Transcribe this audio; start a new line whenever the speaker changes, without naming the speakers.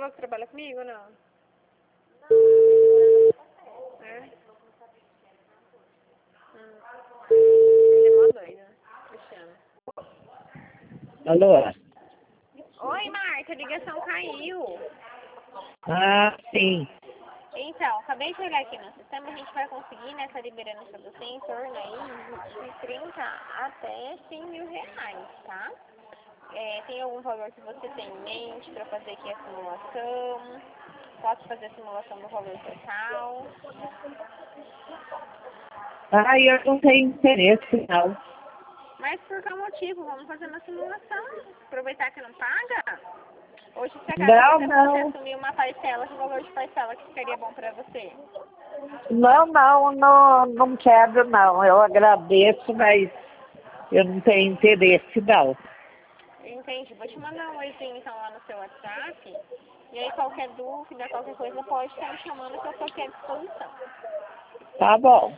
falou que trabalha comigo ou não? É? Ele é mó doido, Cristiano.
Alô?
Oi, Marta, a ligação caiu.
Ah, sim.
Então, acabei de olhar aqui no sistema, a gente vai conseguir, né, tá liberando pra você em torno aí de 30 até 100 mil reais, tá? Tem algum valor que você tem em mente para fazer aqui a simulação? Posso fazer a simulação do valor total?
Ah, eu não tenho interesse, não.
Mas por qual motivo? Vamos fazer uma simulação. Aproveitar que não paga? Hoje, se acaso você fosse assumir uma parcela, que valor de parcela que ficaria bom para você?
Não quero, não. Eu agradeço, mas eu não tenho interesse, não.
Entendi. Vou te mandar um oizinho, então, lá no seu WhatsApp. E aí, qualquer dúvida, qualquer coisa, pode estar me chamando que eu estou aqui à disposição.
Tá bom.